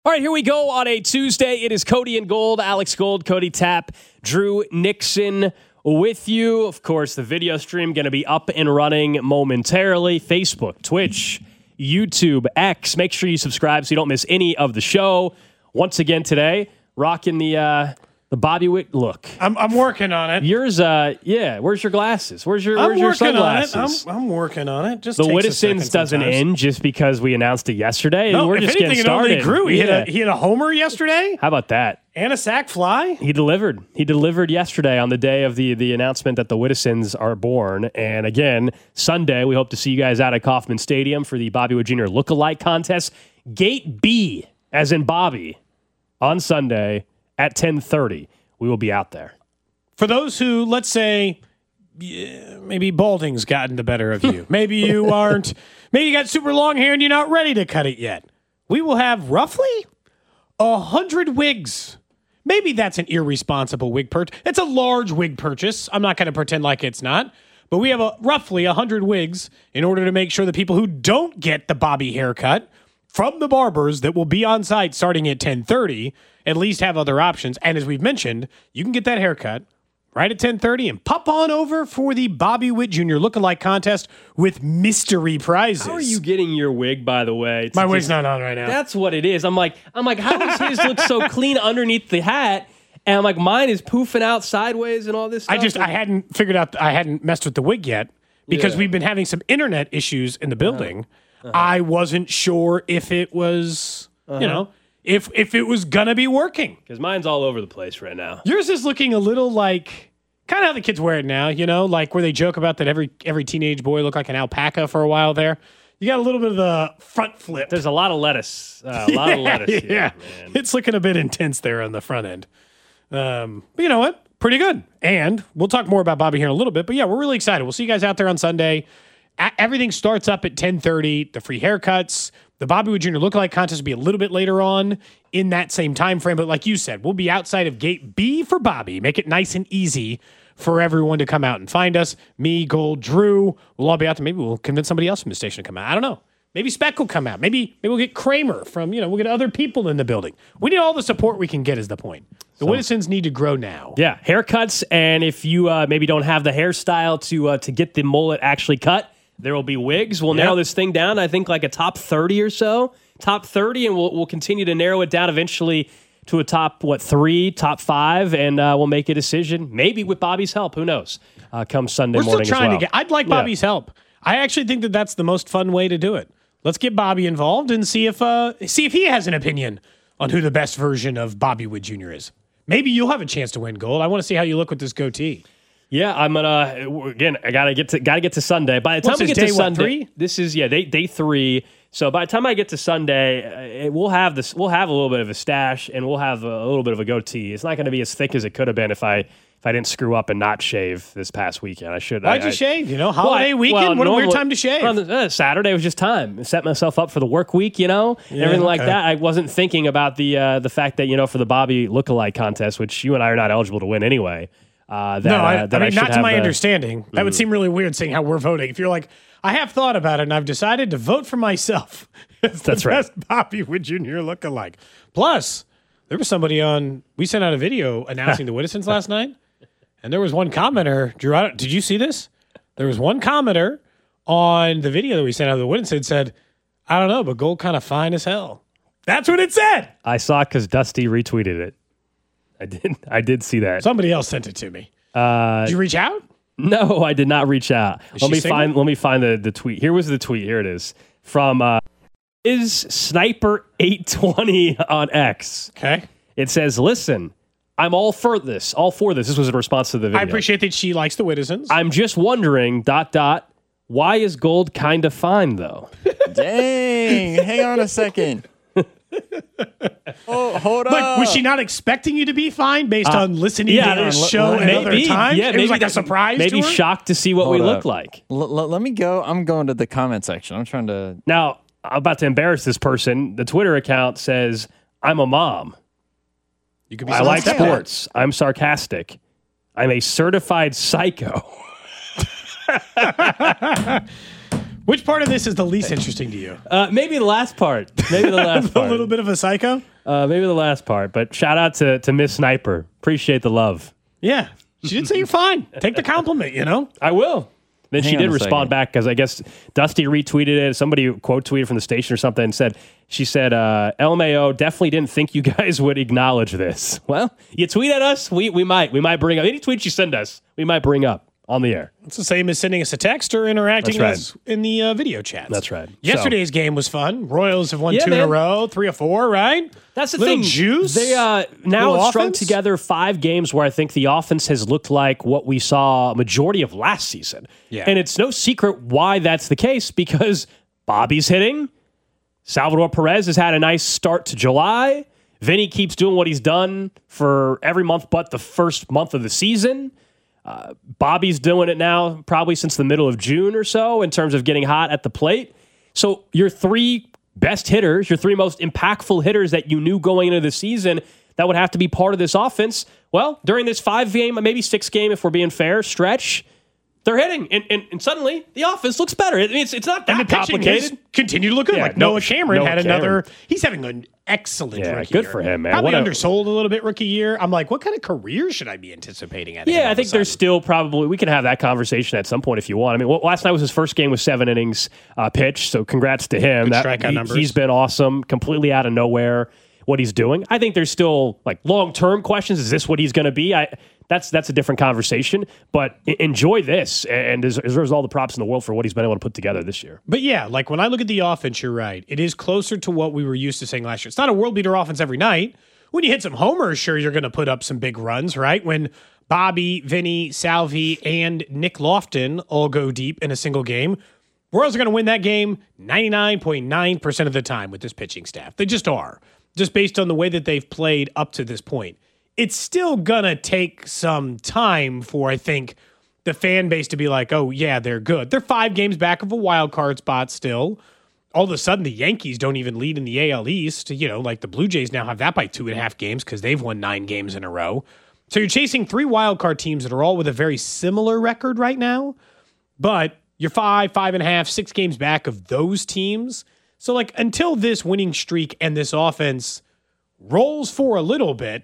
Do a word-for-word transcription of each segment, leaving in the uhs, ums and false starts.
All right, here we go on a Tuesday. It is Cody and Gold, Alex Gold, Cody Tapp, Drew Nixon with you. Of course, the video stream going to be up and running momentarily. Facebook, Twitch, YouTube, X. Make sure you subscribe so you don't miss any of the show. Once again today, rocking the uh, the Bobby Witt look. I'm I'm working on it. Yours, uh, yeah. Where's your glasses? Where's your I'm Where's your working sunglasses? on it. I'm, I'm working on it. Just the takes a second Wittisons doesn't sometimes. end just because we announced it yesterday. No, We're if just anything, getting it only started. grew. He Yeah. hit a he hit a homer yesterday How about that? and a sack fly. He delivered. He delivered yesterday on the day of the, the announcement that the Wittisons are born. And again, Sunday, we hope to see you guys out at Kauffman Stadium for the Bobby Witt Junior Lookalike Contest. Gate B, as in Bobby, on Sunday at ten thirty. We will be out there. For those who, let's say, yeah, maybe balding's gotten the better of you. Maybe you aren't. Maybe you got super long hair and you're not ready to cut it yet. We will have roughly a hundred wigs. Maybe that's an irresponsible wig purchase. It's a large wig purchase. I'm not going to pretend like it's not. But we have a, roughly one hundred wigs in order to make sure the people who don't get the Bobby haircut from the barbers that will be on site starting at ten thirty at least have other options. And as we've mentioned, you can get that haircut right at ten thirty and pop on over for the Bobby Witt Junior Lookalike Contest with mystery prizes. How are you getting your wig, by the way? It's My just- wig's not on right now. That's what it is. I'm like, I'm like, how does his look so clean underneath the hat? And I'm like, mine is poofing out sideways and all this stuff. I just, I hadn't figured out, I hadn't messed with the wig yet because Yeah. we've been having some internet issues in the building. Uh-huh. I wasn't sure if it was, Uh-huh. you know, if if it was gonna be working. Because mine's all over the place right now. Yours is looking a little like kind of how the kids wear it now, you know, like where they joke about that every every teenage boy looked like an alpaca for a while there. You got a little bit of the front flip. There's a lot of lettuce. Uh, a lot of lettuce. yeah, Here, man. it's looking a bit intense there on the front end. Um, but you know what? Pretty good. And we'll talk more about Bobby here in a little bit. But yeah, we're really excited. We'll see you guys out there on Sunday. A- everything starts up at ten thirty. The free haircuts, the Bobby Witt Junior Lookalike Contest will be a little bit later on in that same time frame. But like you said, we'll be outside of Gate B for Bobby. Make it nice and easy for everyone to come out and find us. Me, Gold, Drew, we'll all be out there. Maybe we'll convince somebody else from the station to come out. I don't know. Maybe Speck will come out. Maybe maybe we'll get Kramer from, you know, we'll get other people in the building. We need all the support we can get is the point. The Wittisons need to grow now. Yeah, haircuts, and if you uh, maybe don't have the hairstyle to uh, to get the mullet actually cut, there will be wigs. We'll Yep. narrow this thing down, I think, like a top thirty or so. Top thirty, and we'll, we'll continue to narrow it down eventually to a top, what, three, top five, and uh, we'll make a decision, maybe with Bobby's help. Who knows? Uh, come Sunday We're still morning trying as well. to get, I'd like Yeah. Bobby's help. I actually think that that's the most fun way to do it. Let's get Bobby involved and see if uh, see if he has an opinion on who the best version of Bobby Witt Junior is. Maybe you'll have a chance to win gold. I want to see how you look with this goatee. Yeah, I'm gonna again. I gotta get to gotta get to Sunday. By the time What's we this, get to day, what, Sunday, three? this is yeah day day three. So by the time I get to Sunday, uh, we'll have this. We'll have a little bit of a stash, and we'll have a, a little bit of a goatee. It's not going to be as thick as it could have been if I if I didn't screw up and not shave this past weekend. I should. Why'd I, you I, shave? You know, Well, holiday I- weekend. well, what a weird normally- time to shave. on the- uh, Saturday was just time. Set myself up for the work week, you know, and everything like okay. that. I wasn't thinking about the uh, the fact that you know for the Bobby lookalike contest, which you and I are not eligible to win anyway. Uh, that, no, uh, I, that I mean, should not to have my the- understanding. That would seem really weird saying how we're voting. If you're like, I have thought about it and I've decided to vote for myself. as the That's right. best Bobby Witt Junior lookalike. Plus, there was somebody on, we sent out a video announcing the Wittisons last night. And there was one commenter, Drew, I don't- did you see this? There was one commenter on the video that we sent out of the Wittisons said, I don't know, but Gold kind of fine as hell. That's what it said. I saw it because Dusty retweeted it. I did. I did see that. Somebody else sent it to me. Uh, Did you reach out? no, I did not reach out. Is let she me single? find. Let me find the, the tweet. Here was the tweet. Here it is from uh, is Sniper eight twenty on X. Okay. It says, "Listen, I'm all for this. All for this." This was in response to the video. I appreciate that she likes the Wittisons. I'm just wondering. Dot dot. Why is Gold kind of fine though? Dang, hang on a second. Oh, hold Like, up. was she not expecting you to be fine based Uh, on listening yeah, to this l- show l- at other maybe. times? Yeah, it maybe was like a that- surprise Maybe to her? shocked to see what Hold we up. look like. L- l- let me go. I'm going to the comment section. I'm trying to. Now, I'm about to embarrass this person. The Twitter account says, "I'm a mom. You could be I so like upset. sports. I'm sarcastic. I'm a certified psycho." Well, Which part of this is the least interesting to you? Uh, maybe the last part. Maybe the last A part. little bit of a psycho? Uh, maybe the last part. But shout out to, to Miss Sniper. Appreciate the love. Yeah. She did say you're fine. Take the compliment, you know? I will. Then Hang she on did a respond second. back because I guess Dusty retweeted it. Somebody quote tweeted from the station or something and said, she said, uh, L M A O definitely didn't think you guys would acknowledge this. Well, you tweet at us, we we might. We might bring up any tweets you send us, we might bring up on the air. It's the same as sending us a text or interacting That's right. with us in the uh, video chats. That's right. Yesterday's game was fun. Royals have won Yeah, two in man. a row, three or four, right? That's the Little thing. juice. They uh, now Little have strung offense? together five games where I think the offense has looked like what we saw a majority of last season. Yeah. And it's no secret why that's the case because Bobby's hitting. Salvador Perez has had a nice start to July. Vinny keeps doing what he's done for every month but the first month of the season. Uh, Bobby's doing it now probably since the middle of June or so in terms of getting hot at the plate. So your three best hitters, your three most impactful hitters that you knew going into the season that would have to be part of this offense, well, during this five-game, maybe six-game, if we're being fair, stretch, they're hitting. And, and, and suddenly, the offense looks better. I mean, it's, it's not that And the pitching has complicated. continued to look good. Yeah, like no- Noah Cameron Noah had another. Cameron. He's having an excellent Yeah, rookie good year. for him, man. Probably What a- undersold a little bit rookie year. I'm like, what kind of career should I be anticipating at him Yeah, all I of think a there's sudden? still probably, we can have that conversation at some point if you want. I mean, well, last night was his first game with seven innings uh, pitched, so congrats to him. Good That- strikeout he- numbers. He's been awesome, completely out of nowhere, what he's doing. I think there's still like long-term questions. Is this what he's going to be? I That's that's a different conversation, but e- enjoy this and des- deserves all the props in the world for what he's been able to put together this year. But yeah, like when I look at the offense, you're right. It is closer to what we were used to saying last year. It's not a world beater offense every night. When you hit some homers, sure, you're going to put up some big runs, right? When Bobby, Vinny, Salvi, and Nick Lofton all go deep in a single game, Royals are going to win that game ninety-nine point nine percent of the time with this pitching staff. They just are, just based on the way that they've played up to this point. It's still going to take some time for, I think, the fan base to be like, oh, yeah, they're good. They're five games back of a wild card spot still. All of a sudden, the Yankees don't even lead in the A L East. You know, like the Blue Jays now have that by two and a half games because they've won nine games in a row. So you're chasing three wild card teams that are all with a very similar record right now, but you're five, five and a half, six games back of those teams. So, like, until this winning streak and this offense rolls for a little bit,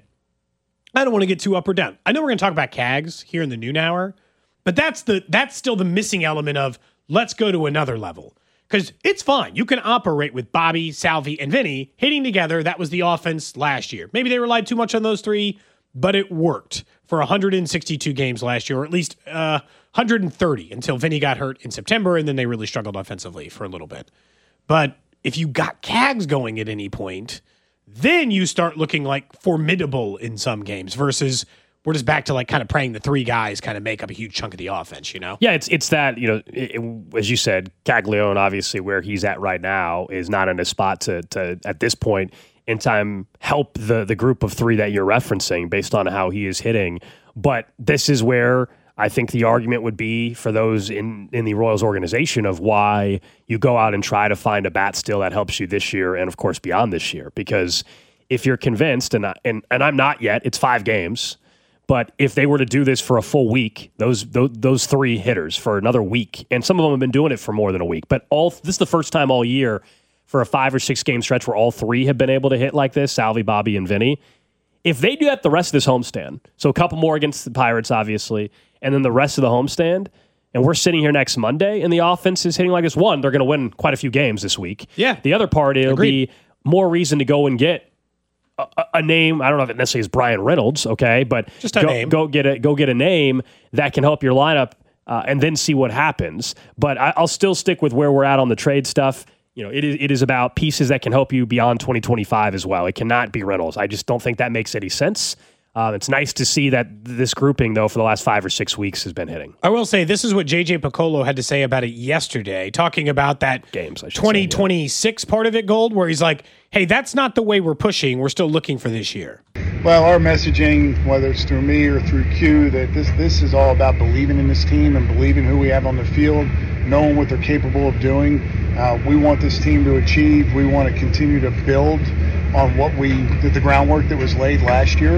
I don't want to get too up or down. I know we're going to talk about C A Gs here in the noon hour, but that's the that's still the missing element of let's go to another level. Because it's fine. You can operate with Bobby, Salvi, and Vinny hitting together. That was the offense last year. Maybe they relied too much on those three, but it worked for one hundred sixty-two games last year, or at least uh, one hundred thirty until Vinny got hurt in September, and then they really struggled offensively for a little bit. But if you got C A Gs going at any point, then you start looking like formidable in some games versus we're just back to like kind of praying the three guys kind of make up a huge chunk of the offense, you know? Yeah, it's it's that, you know, it, it- as you said, Caglione, obviously, where he's at right now, is not in a spot to, to at this point in time, help the, the group of three that you're referencing based on how he is hitting. But this is where I think the argument would be for those in, in the Royals organization of why you go out and try to find a bat still that helps you this year and, of course, beyond this year. Because if you're convinced, and, I, and, and I'm not yet, it's five games, but if they were to do this for a full week, those, those those three hitters for another week, and some of them have been doing it for more than a week, but all this is the first time all year for a five or six game stretch where all three have been able to hit like this, Salvi, Bobby, and Vinny. If they do that the rest of this homestand, so a couple more against the Pirates, obviously, and then the rest of the homestand, and we're sitting here next Monday, and the offense is hitting like this, one, they're going to win quite a few games this week. Yeah. The other part, it'll Agreed. be more reason to go and get a, a name. I don't know if it necessarily is Brian Reynolds, okay, but Just a go, name. go get a go get a name that can help your lineup, uh, and then see what happens. But I, I'll still stick with where we're at on the trade stuff. You know, it is it is about pieces that can help you beyond twenty twenty-five as well. It cannot be Reynolds. I just don't think that makes any sense. Uh, it's nice to see that this grouping, though, for the last five or six weeks has been hitting. I will say this is what J J Piccolo had to say about it yesterday, talking about that Games, I should say, twenty twenty-six part of it, Gold, where he's like, hey, that's not the way we're pushing. We're still looking for this year. Well, our messaging, whether it's through me or through Q, that this this is all about believing in this team and believing who we have on the field, knowing what they're capable of doing. Uh, we want this team to achieve. We want to continue to build on what we did, the groundwork that was laid last year.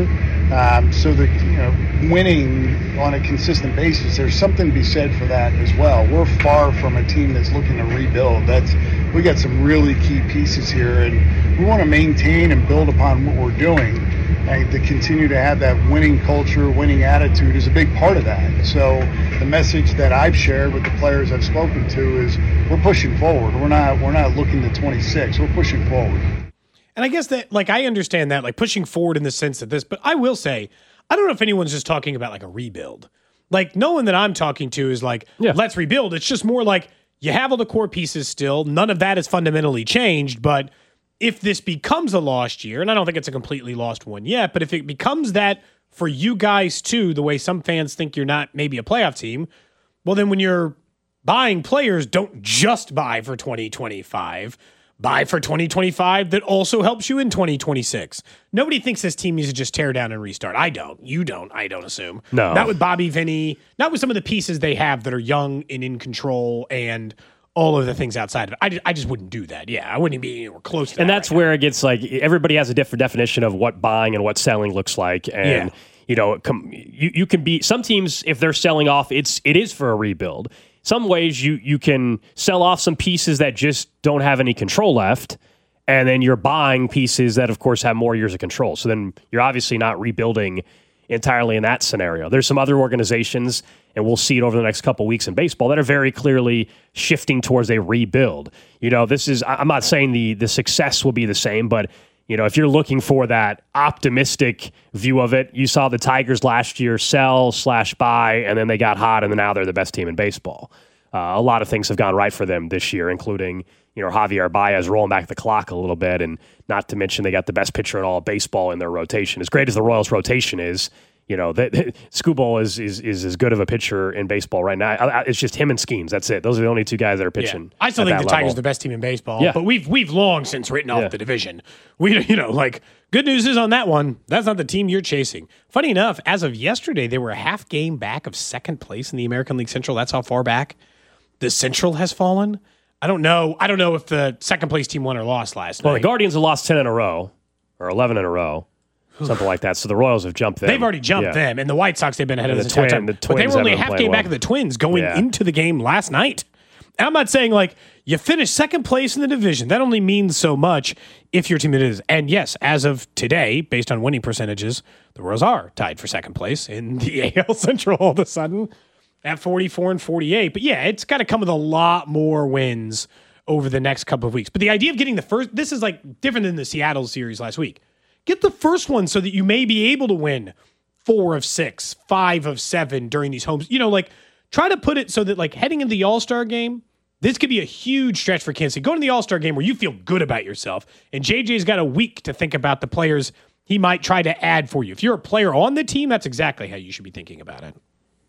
Um, so that, you know, winning on a consistent basis, there's something to be said for that as well. We're far from a team that's looking to rebuild. That's we got some really key pieces here, and we want to maintain and build upon what we're doing. And to continue to have that winning culture, winning attitude is a big part of that. So the message that I've shared with the players I've spoken to is we're pushing forward. We're not we're not looking to twenty-six. We're pushing forward. And I guess that, like, I understand that, like, pushing forward in the sense of this, but I will say, I don't know if anyone's just talking about, like, a rebuild. Like, no one that I'm talking to is like, yeah. let's rebuild. It's just more like, you have all the core pieces still. None of that has fundamentally changed, but if this becomes a lost year, and I don't think it's a completely lost one yet, but if it becomes that for you guys too, the way some fans think you're not maybe a playoff team, well, then when you're buying players, don't just buy for twenty twenty-five. Buy for twenty twenty-five that also helps you in twenty twenty-six. Nobody thinks this team needs to just tear down and restart. I don't. You don't. I don't assume. No. Not with Bobby Vinny. Not with some of the pieces they have that are young and in control and all of the things outside of it. I just, I just wouldn't do that. Yeah, I wouldn't be anywhere close to that. And that's right where now. it gets like everybody has a different definition of what buying and what selling looks like. And, yeah. you know, you, you can be some teams, if they're selling off, it's it is for a rebuild. Some ways you you can sell off some pieces that just don't have any control left. And then you're buying pieces that, of course, have more years of control. So then you're obviously not rebuilding entirely in that scenario. There's some other organizations, and we'll see it over the next couple of weeks in baseball, that are very clearly shifting towards a rebuild. You know, this is, I'm not saying the the success will be the same, but, you know, if you're looking for that optimistic view of it, you saw the Tigers last year sell slash buy, and then they got hot, and then now they're the best team in baseball. Uh, a lot of things have gone right for them this year, including, you know, Javier Baez rolling back the clock a little bit, and not to mention they got the best pitcher in all of baseball in their rotation. As great as the Royals' rotation is, you know, that Skubal is, is is as good of a pitcher in baseball right now. I, I, it's just him and Skeens. That's it. Those are the only two guys that are pitching. Yeah. I still think the level. Tigers are the best team in baseball, yeah. but we've we've long since written off yeah. the division. We, you know, like, good news is on that one, that's not the team you're chasing. Funny enough, as of yesterday, they were a half game back of second place in the American League Central. That's how far back the Central has fallen. I don't know. I don't know if the second place team won or lost last well, night. the Guardians have lost ten in a row, or eleven in a row, something like that. So the Royals have jumped them. They've already jumped yeah. them, and the White Sox, they've been ahead And of the the entire twin- time. the But they Twins were only a haven't half played game well. back of the Twins going Yeah. into the game last night. And I'm not saying, like, you finish second place in the division. That only means so much if your team it is. And yes, as of today, based on winning percentages, the Royals are tied for second place in the A L Central all of a sudden at forty-four and forty-eight. But yeah, it's got to come with a lot more wins over the next couple of weeks. But the idea of getting the first, this is like different than the Seattle series last week. Get the first one so that you may be able to win four of six, five of seven during these homes. You know, like, try to put it so that, like, heading into the All-Star game, this could be a huge stretch for Kansas City. Go to the All-Star game where you feel good about yourself, and J J's got a week to think about the players he might try to add for you. If you're a player on the team, that's exactly how you should be thinking about it.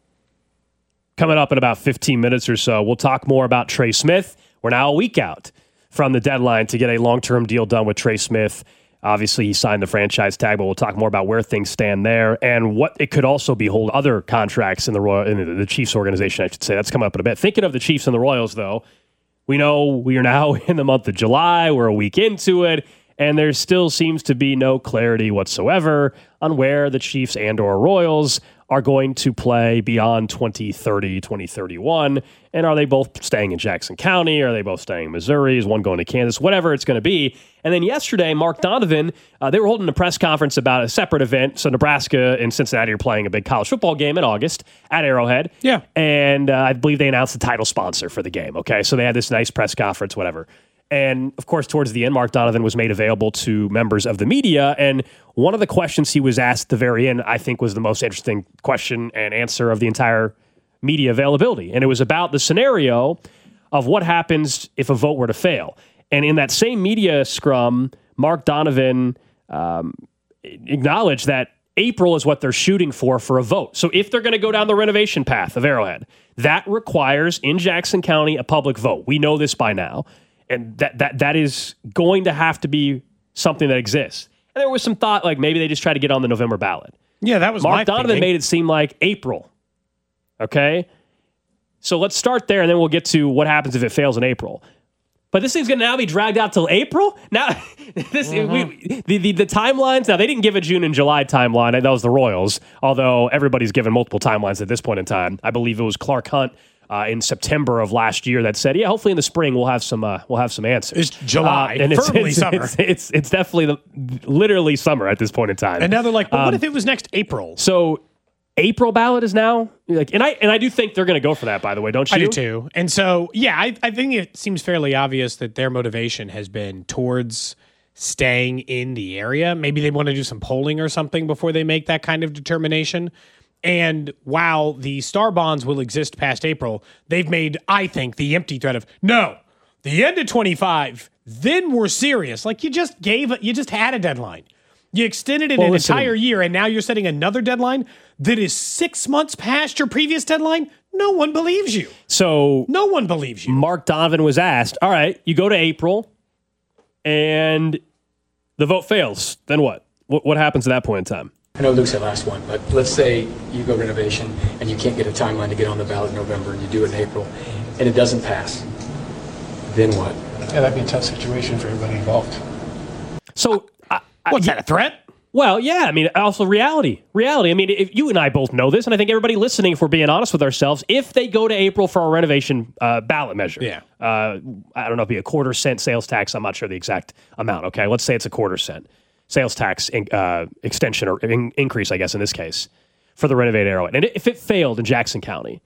Coming up in about fifteen minutes or so, we'll talk more about Trey Smith. We're now a week out from the deadline to get a long-term deal done with Trey Smith. Obviously, he signed the franchise tag, but we'll talk more about where things stand there and what it could also behold other contracts in the Royal, in the, the Chiefs organization, I should say. That's coming up in a bit. Thinking of the Chiefs and the Royals, though, we know we are now in the month of July. We're a week into it, and there still seems to be no clarity whatsoever on where the Chiefs and or Royals are going to play beyond twenty thirty, twenty thirty-one. And are they both staying in Jackson County? Are they both staying in Missouri? Is one going to Kansas? Whatever it's going to be. And then yesterday, Mark Donovan, uh, they were holding a press conference about a separate event. So Nebraska and Cincinnati are playing a big college football game in August at Arrowhead. Yeah. And uh, I believe they announced the title sponsor for the game. Okay. So they had this nice press conference, whatever. And, of course, towards the end, Mark Donovan was made available to members of the media. And one of the questions he was asked at the very end, I think, was the most interesting question and answer of the entire media availability. And it was about the scenario of what happens if a vote were to fail. And in that same media scrum, Mark Donovan um, acknowledged that April is what they're shooting for for a vote. So if they're going to go down the renovation path of Arrowhead, that requires, in Jackson County, a public vote. We know this by now. And that that that is going to have to be something that exists. And there was some thought, like, maybe they just try to get on the November ballot. Yeah, that was Mark my Donovan thinking. made it seem like April. Okay? So let's start there, and then we'll get to what happens if it fails in April. But this thing's going to now be dragged out till April. Now, this mm-hmm. we, the, the the timelines. Now they didn't give a June and July timeline. That was the Royals. Although everybody's given multiple timelines at this point in time. I believe it was Clark Hunt uh, in September of last year that said, "Yeah, hopefully in the spring we'll have some uh, we'll have some answers." It's July, uh, and it's, it's, summer. It's, it's it's definitely the, literally summer at this point in time. And now they're like, well, um, "What if it was next April?" So. April ballot is now like, and I and I do think they're going to go for that. By the way, don't you? I do too. And so, yeah, I, I think it seems fairly obvious that their motivation has been towards staying in the area. Maybe they want to do some polling or something before they make that kind of determination. And while the star bonds will exist past April, they've made, I think, the empty threat of no, the end of twenty-five. Then we're serious. Like you just gave, you just had a deadline. You extended it well, an listen, entire year, and now you're setting another deadline that is six months past your previous deadline? No one believes you. So no one believes you. Mark Donovan was asked, all right, you go to April, and the vote fails. Then what? What, what happens at that point in time? I know Luke said last one, but let's say you go renovation, and you can't get a timeline to get on the ballot in November, and you do it in April, and it doesn't pass. Then what? Yeah, that'd be a tough situation for everybody involved. So... What's that, a threat? Well, yeah. I mean, also reality. Reality. I mean, if you and I both know this, and I think everybody listening, if we're being honest with ourselves, if they go to April for a renovation uh, ballot measure, yeah. uh, I don't know, it'd be a quarter cent sales tax. I'm not sure the exact amount. Okay, let's say it's a quarter cent sales tax in, uh, extension or in, increase, I guess, in this case, for the renovated Arrowhead. And if it failed in Jackson County,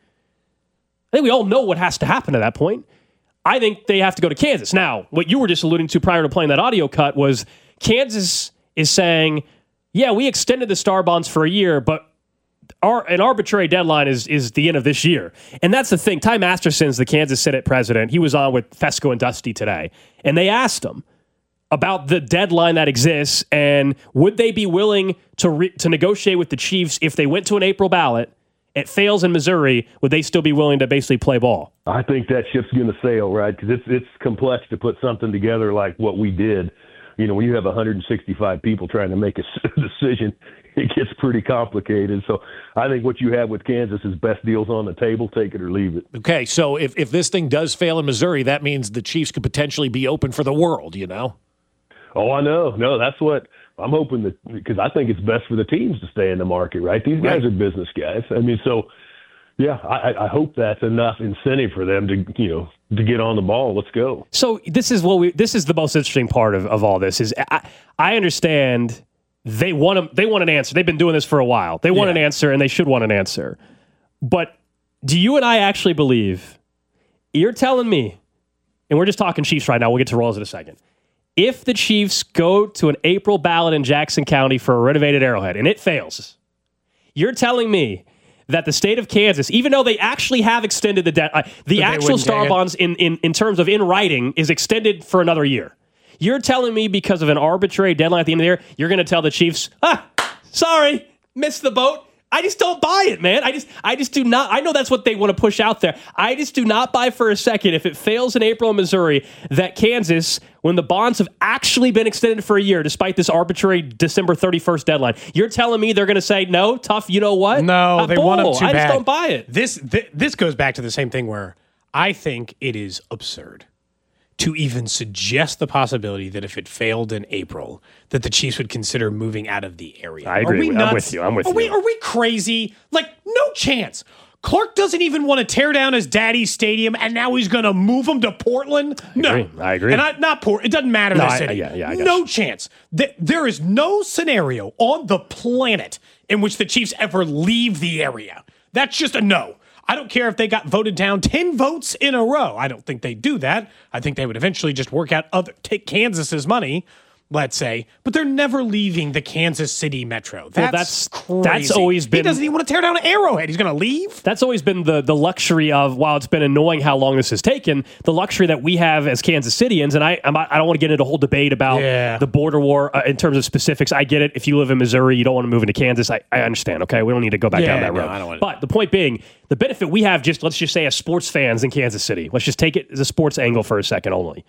I think we all know what has to happen at that point. I think they have to go to Kansas. Now, what you were just alluding to prior to playing that audio cut was Kansas is saying, yeah, we extended the star bonds for a year, but our an arbitrary deadline is is the end of this year. And that's the thing. Ty Masterson's the Kansas Senate president. He was on with Fesco and Dusty today. And they asked him about the deadline that exists and would they be willing to re- to negotiate with the Chiefs if they went to an April ballot, it fails in Missouri, would they still be willing to basically play ball? I think that ship's going to sail, right? Because it's, it's complex to put something together like what we did. You know, when you have one hundred sixty-five people trying to make a decision, it gets pretty complicated. So I think what you have with Kansas is best deals on the table, take it or leave it. Okay, so if, if this thing does fail in Missouri, that means the Chiefs could potentially be open for the world, you know? Oh, I know. No, that's what I'm hoping that, because I think it's best for the teams to stay in the market, right? These guys right. are business guys. I mean, so, yeah, I, I hope that's enough incentive for them to, you know, to get on the ball. Let's go. So this is what we. This is the most interesting part of, of all this. Is I, I understand they want a, they want an answer. They've been doing this for a while. They want yeah. an answer, and they should want an answer. But do you and I actually believe? You're telling me, and we're just talking Chiefs right now. We'll get to Royals in a second. If the Chiefs go to an April ballot in Jackson County for a renovated Arrowhead and it fails, you're telling me that the state of Kansas, even though they actually have extended the debt, uh, the actual star bonds in, in, in terms of in writing is extended for another year. You're telling me because of an arbitrary deadline at the end of the year, you're going to tell the Chiefs, ah, sorry, missed the boat. I just don't buy it, man. I just I just do not. I know that's what they want to push out there. I just do not buy for a second, if it fails in April in Missouri, that Kansas, when the bonds have actually been extended for a year, despite this arbitrary December thirty-first deadline, you're telling me they're going to say, no, tough, you know what? No, uh, they bull. want them too I bad. just don't buy it. This, th- this goes back to the same thing where I think it is absurd to even suggest the possibility that if it failed in April, that the Chiefs would consider moving out of the area. I agree. Are we I'm nuts? with you. I'm with are you. We, are we crazy? Like, no chance. Clark doesn't even want to tear down his daddy's stadium, and now he's going to move him to Portland? I no. agree. I agree. And I, not Port. It doesn't matter no, the I, city. yeah, yeah, I no you. chance. Th- there is no scenario on the planet in which the Chiefs ever leave the area. That's just a no. I don't care if they got voted down ten votes in a row. I don't think they'd do that. I think they would eventually just work out other, take Kansas's money, let's say, but they're never leaving the Kansas City metro. That's, well, that's crazy. That's always been. He doesn't even want to tear down an Arrowhead. He's going to leave. That's always been the the luxury of, while it's been annoying how long this has taken, the luxury that we have as Kansas Cityans. And I I'm, I don't want to get into a whole debate about yeah. the border war uh, in terms of specifics. I get it. If you live in Missouri, you don't want to move into Kansas. I, I understand. Okay, we don't need to go back yeah, down that no, road. I don't want but the point being, the benefit we have, just let's just say as sports fans in Kansas City, let's just take it as a sports angle for a second only,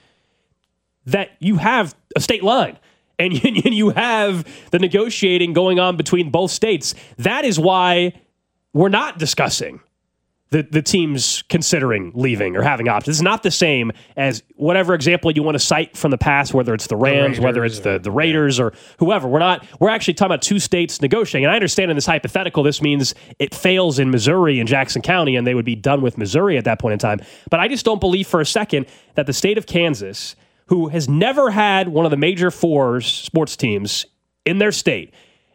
that you have a state line. And you have the negotiating going on between both states. That is why we're not discussing the, the teams considering leaving or having options. It's not the same as whatever example you want to cite from the past, whether it's the Rams, the whether it's the, the Raiders yeah. or whoever. We're not. We're actually talking about two states negotiating. And I understand in this hypothetical, this means it fails in Missouri and Jackson County, and they would be done with Missouri at that point in time. But I just don't believe for a second that the state of Kansas, who has never had one of the major four sports teams in their state,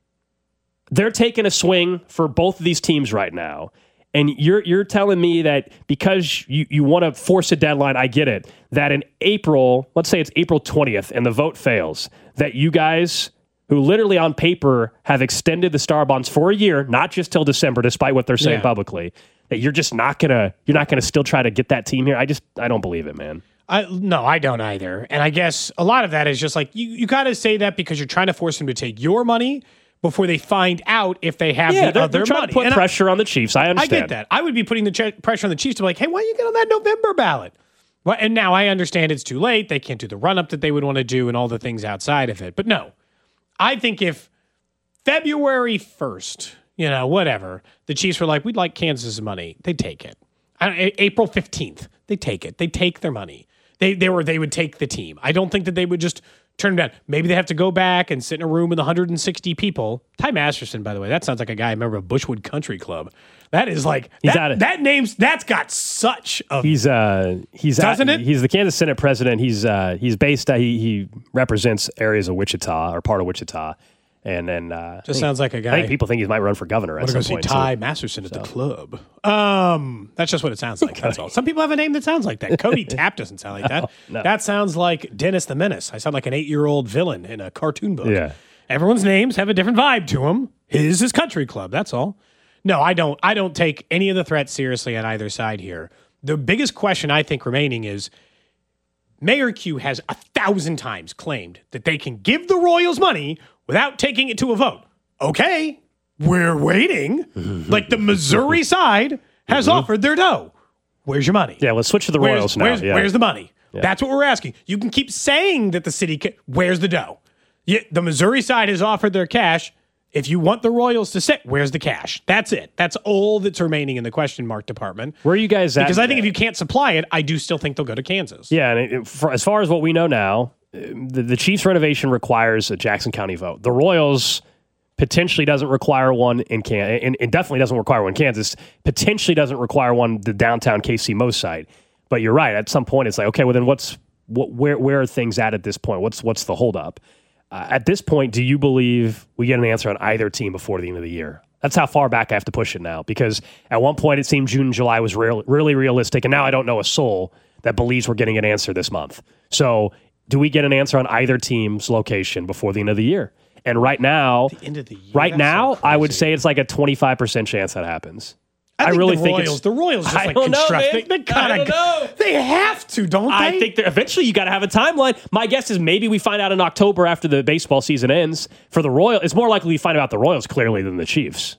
they're taking a swing for both of these teams right now. And you're you're telling me that because you, you want to force a deadline, I get it, that in April, let's say it's April twentieth and the vote fails, that you guys who literally on paper have extended the Star Bonds for a year, not just till December, despite what they're saying yeah. publicly, that you're just not gonna you're not gonna still try to get that team here. I just I don't believe it, man. I, no, I don't either. And I guess a lot of that is just like you, you got to say that because you're trying to force them to take your money before they find out if they have yeah, the they're, other they're trying money. to put and pressure I, on the Chiefs. I understand. I get that. I would be putting the ch- pressure on the Chiefs to be like, hey, why don't you get on that November ballot? Well, and now I understand it's too late. They can't do the run-up that they would want to do and all the things outside of it. But no, I think if February first, you know, whatever, the Chiefs were like, we'd like Kansas' money, they'd take it. I, April fifteenth, they'd take it. They'd take their money. They they were they would take the team. I don't think that they would just turn them down. Maybe they have to go back and sit in a room with one hundred sixty people. Ty Masterson, by the way, that sounds like a guy I remember at Bushwood Country Club. That is like he's that, at it. that name's that's got such a he's uh he's doesn't at, it? He's the Kansas Senate president. He's uh he's based uh, he he represents areas of Wichita or part of Wichita. And then uh, just think, sounds like a guy. I think people think he might run for governor at some point. point. Go see Ty too. Masterson at so. the club. Um, that's just what it sounds like. That's all. Some people have a name that sounds like that. Cody Tapp doesn't sound like that. No, no. That sounds like Dennis the Menace. I sound like an eight-year-old villain in a cartoon book. Yeah. Everyone's names have a different vibe to them. His is Country Club. That's all. No, I don't. I don't take any of the threats seriously on either side here. The biggest question I think remaining is Mayor Q has a thousand times claimed that they can give the Royals money without taking it to a vote. Okay, we're waiting. Like the Missouri side has mm-hmm. offered their dough. Where's your money? Yeah, let's switch to the where's, Royals now. Where's, yeah. where's the money? Yeah. That's what we're asking. You can keep saying that the city can. Where's the dough? Yeah, the Missouri side has offered their cash. If you want the Royals to sit, where's the cash? That's it. That's all that's remaining in the question mark department. Where are you guys at? Because I think if you can't supply it, I do still think they'll go to Kansas. Yeah, and it, for, as far as what we know now, the, the Chiefs renovation requires a Jackson County vote. The Royals potentially doesn't require one in Kansas, and it definitely doesn't require one in Kansas. Potentially doesn't require one the downtown K C Mo site. But you're right. At some point, it's like, okay, well then what's what? Where where are things at at this point? What's what's the holdup? Uh, at this point, do you believe we get an answer on either team before the end of the year? That's how far back I have to push it now. Because at one point, it seemed June and July was real, really realistic, and now I don't know a soul that believes we're getting an answer this month. So do we get an answer on either team's location before the end of the year? And right now, the end of the year, right now, so I would say it's like a twenty-five percent chance that happens. I, think I really the think Royals, it's the Royals just I like don't know, construct. man. They, they kind I don't know. They have to, don't they? I think that eventually you got to have a timeline. My guess is maybe we find out in October after the baseball season ends. For the Royals, it's more likely we find out the Royals clearly than the Chiefs.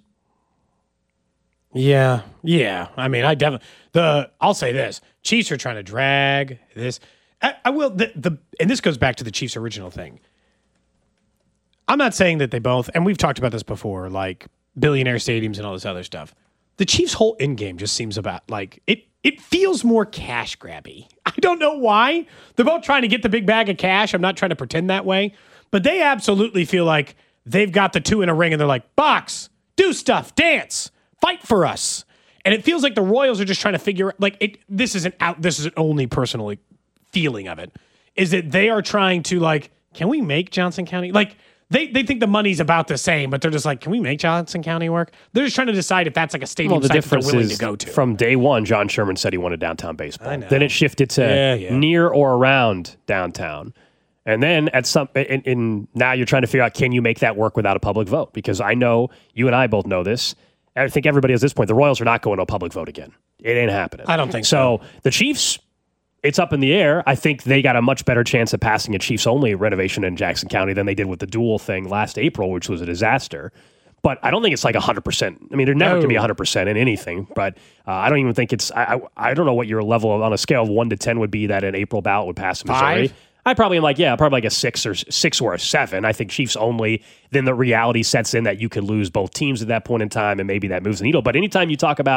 Yeah, yeah. I mean, I definitely the. I'll say this: Chiefs are trying to drag this. I, I will. The, the and this goes back to the Chiefs' original thing. I'm not saying that they both, and we've talked about this before, like billionaire stadiums and all this other stuff. The Chiefs' whole end game just seems about like it. It feels more cash grabby. I don't know why. They're both trying to get the big bag of cash. I'm not trying to pretend that way, but they absolutely feel like they've got the two in a ring, and they're like, box, do stuff, dance, fight for us. And it feels like the Royals are just trying to figure like it. This isn't out. This is an only personal feeling of it. Is that they are trying to like, can we make Johnson County like? They they think the money's about the same, but they're just like, can we make Johnson County work? They're just trying to decide if that's like a stadium well, the site that difference they're willing is to go to. From day one, John Sherman said he wanted downtown baseball. I know. Then it shifted to Yeah, yeah. near or around downtown. And then at some, and, and now you're trying to figure out, can you make that work without a public vote? Because I know, you and I both know this. I think everybody at this point, the Royals are not going to a public vote again. It ain't happening. I don't think so. So the Chiefs, it's up in the air. I think they got a much better chance of passing a Chiefs-only renovation in Jackson County than they did with the dual thing last April, which was a disaster. But I don't think it's like one hundred percent. I mean, they're never No. going to be one hundred percent in anything. But uh, I don't even think it's I, I I don't know what your level of, on a scale of one to ten would be that an April ballot would pass in Missouri. Five? I probably am like, yeah, probably like a six or six or a seven. I think Chiefs only. Then the reality sets in that you could lose both teams at that point in time, and maybe that moves the needle. But anytime you talk about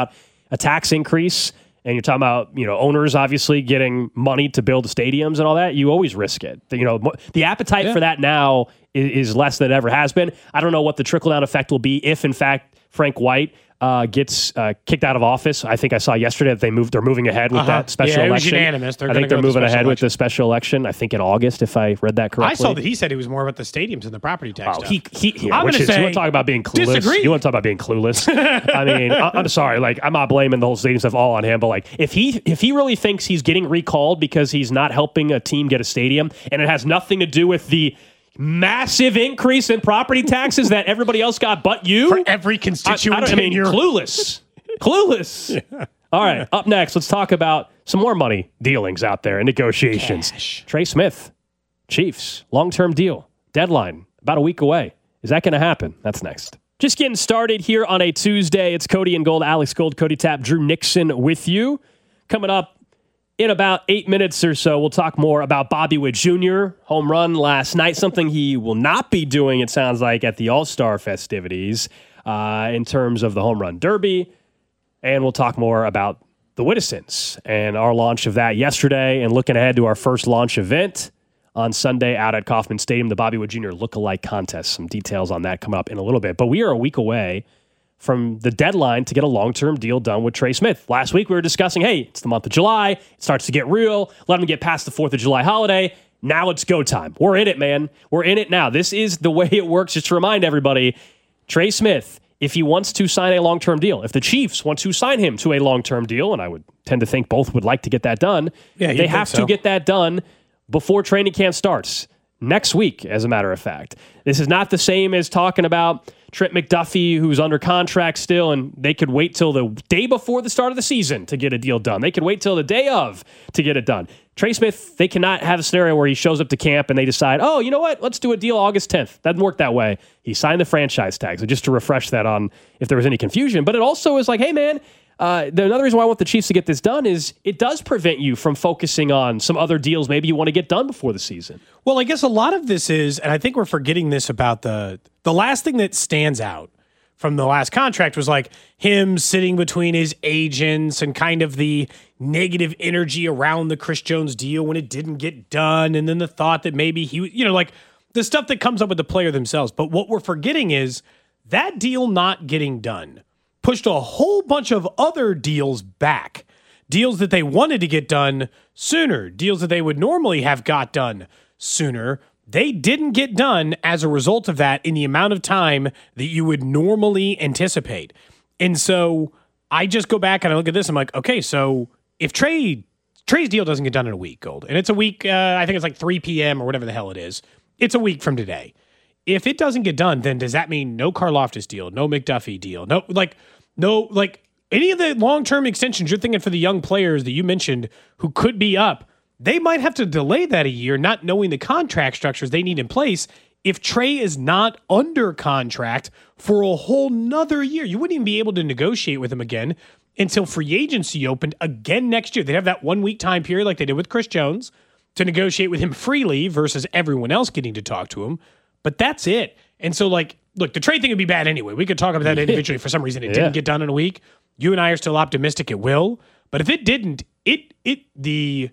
a tax increase, and you're talking about, you know, owners obviously getting money to build stadiums and all that, you always risk it. You know, the appetite yeah. for that now is, is less than it ever has been. I don't know what the trickle-down effect will be if, in fact, Frank White uh, gets uh, kicked out of office. I think I saw yesterday that they moved. They're moving ahead with uh-huh. that special yeah, it election. Was unanimous. They're I think go they're moving the ahead election. with the special election. I think in August, if I read that correctly. I saw that he said it was more about the stadiums and the property tax. Oh, stuff. he, he, he I'm which going to is, say you want to talk about being clueless? Disagree. You want to talk about being clueless? I mean, I, I'm sorry. Like, I'm not blaming the whole stadium stuff all on him, but like, if he if he really thinks he's getting recalled because he's not helping a team get a stadium, and it has nothing to do with the massive increase in property taxes that everybody else got but you, for every constituent, I, I, don't, I mean, you're clueless. Clueless. Yeah. All right. Up next, let's talk about some more money dealings out there and negotiations. Cash. Trey Smith, Chiefs, long-term deal, deadline about a week away. Is that going to happen? That's next. Just getting started here on a Tuesday. It's Cody and Gold, Alex Gold, Cody Tapp, Drew Nixon with you. Coming up in about eight minutes or so, we'll talk more about Bobby Witt Junior Home run last night, something he will not be doing, it sounds like, at the All-Star festivities uh, in terms of the Home Run Derby. And we'll talk more about the Wittisons and our launch of that yesterday and looking ahead to our first launch event on Sunday out at Kauffman Stadium, the Bobby Witt Junior Lookalike Contest. Some details on that coming up in a little bit. But we are a week away from the deadline to get a long-term deal done with Trey Smith. Last week we were discussing, hey, it's the month of July. It starts to get real. Let him get past the fourth of July holiday. Now it's go time. We're in it, man. We're in it now. This is the way it works. Just to remind everybody, Trey Smith, if he wants to sign a long-term deal, if the Chiefs want to sign him to a long-term deal, and I would tend to think both would like to get that done, yeah, they have so. to get that done before training camp starts. Next week, as a matter of fact. This is not the same as talking about Trent McDuffie, who's under contract still, and they could wait till the day before the start of the season to get a deal done. They could wait till the day of to get it done. Trey Smith, they cannot have a scenario where he shows up to camp and they decide, oh, you know what? Let's do a deal August tenth. Doesn't work that way. He signed the franchise tag. So just to refresh that on if there was any confusion. But it also is like, hey, man, uh, the, another reason why I want the Chiefs to get this done is it does prevent you from focusing on some other deals maybe you want to get done before the season. Well, I guess a lot of this is, and I think we're forgetting this about the the last thing that stands out from the last contract was like him sitting between his agents and kind of the negative energy around the Chris Jones deal when it didn't get done. And then the thought that maybe he, you know, like the stuff that comes up with the player themselves. But what we're forgetting is that deal not getting done pushed a whole bunch of other deals back. Deals that they wanted to get done sooner. Deals that they would normally have got done sooner. They didn't get done as a result of that in the amount of time that you would normally anticipate. And so I just go back and I look at this. I'm like, okay, so if Trey Trey's deal doesn't get done in a week, Gold, and it's a week, uh, I think it's like three p.m. or whatever the hell it is. It's a week from today. If it doesn't get done, then does that mean no Karlaftis deal, no McDuffie deal, no like no like any of the long-term extensions you're thinking for the young players that you mentioned who could be up? They might have to delay that a year, not knowing the contract structures they need in place. If Trey is not under contract for a whole nother year, you wouldn't even be able to negotiate with him again until free agency opened again next year. They'd have that one week time period like they did with Chris Jones to negotiate with him freely versus everyone else getting to talk to him. But that's it. And so, like, look, the trade thing would be bad anyway. We could talk about that individually. For some reason, it yeah. didn't get done in a week. You and I are still optimistic it will. But if it didn't, it it the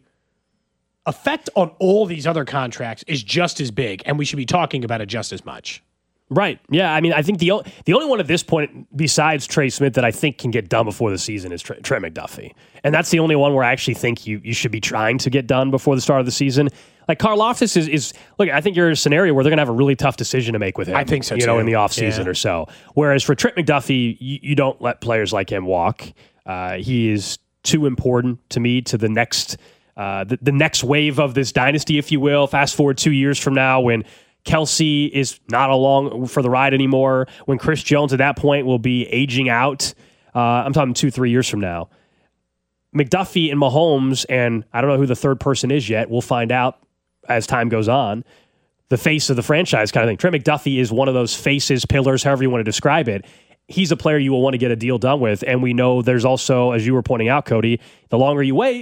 effect on all these other contracts is just as big, and we should be talking about it just as much. Right. Yeah. I mean, I think the o- the only one at this point besides Trey Smith that I think can get done before the season is Trey, Trey McDuffie. And that's the only one where I actually think you you should be trying to get done before the start of the season. Like Karlaftis is, is look, I think you're in a scenario where they're going to have a really tough decision to make with him. I think so, you too. know, in the offseason yeah. or so. Whereas for Trent McDuffie, you, you don't let players like him walk. Uh, he is too important to me to the next uh, the, the next wave of this dynasty, if you will. Fast forward two years from now when Kelsey is not along for the ride anymore, when Chris Jones at that point will be aging out. Uh, I'm talking two, three years from now. McDuffie and Mahomes, and I don't know who the third person is yet. We'll find out as time goes on. The face of the franchise kind of thing. Trent McDuffie is one of those faces, pillars, however you want to describe it. He's a player you will want to get a deal done with. And we know there's also, as you were pointing out, Cody, the longer you wait,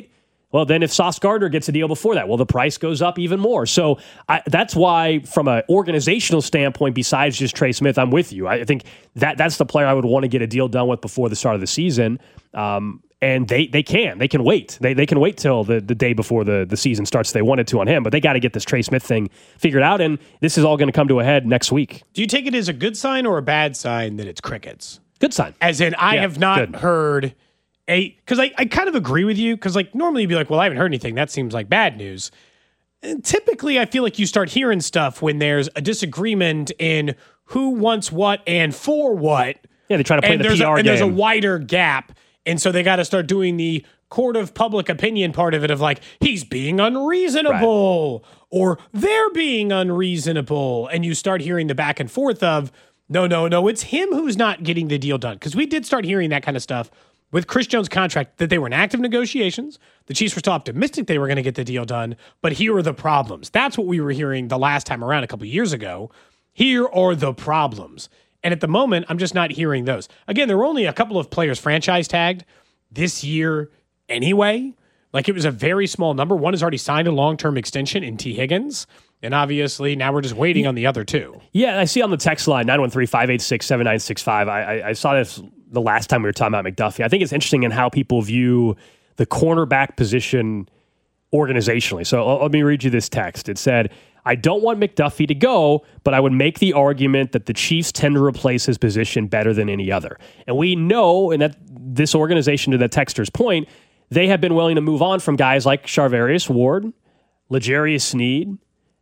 Well, then if Sauce Gardner gets a deal before that, well, the price goes up even more. So I, that's why, from an organizational standpoint, besides just Trey Smith, I'm with you. I think that that's the player I would want to get a deal done with before the start of the season. Um, and they they can. They can wait. They they can wait till the, the day before the, the season starts if they wanted to on him. But they got to get this Trey Smith thing figured out, and this is all going to come to a head next week. Do you take it as a good sign or a bad sign that it's crickets? Good sign. As in, I Yeah, have not good. heard a because I, I kind of agree with you because like normally you'd be like, well, I haven't heard anything. That seems like bad news. And typically, I feel like you start hearing stuff when there's a disagreement in who wants what and for what. Yeah, they try to play and the there's P R a, and game. there's a wider gap, and so they got to start doing the court of public opinion part of it of like he's being unreasonable or they're being unreasonable, and you start hearing the back and forth of no, no, no, it's him who's not getting the deal done because we did start hearing that kind of stuff with Chris Jones' contract that they were in active negotiations. The Chiefs were still optimistic they were going to get the deal done, but here are the problems. That's what we were hearing the last time around a couple of years ago. Here are the problems. And at the moment, I'm just not hearing those. Again, there were only a couple of players franchise tagged this year anyway. Like it was a very small number. One has already signed a long-term extension in T. Higgins. And obviously, now we're just waiting on the other two. Yeah, I see on the text line, nine one three, five eight six, seven nine six five. I, I, I saw this the last time we were talking about McDuffie. I think it's interesting in how people view the cornerback position organizationally. So let me read you this text. It said, I don't want McDuffie to go, but I would make the argument that the Chiefs tend to replace his position better than any other. And we know, and that this organization, to the texter's point, they have been willing to move on from guys like Charvarius Ward, L'Jarius Sneed,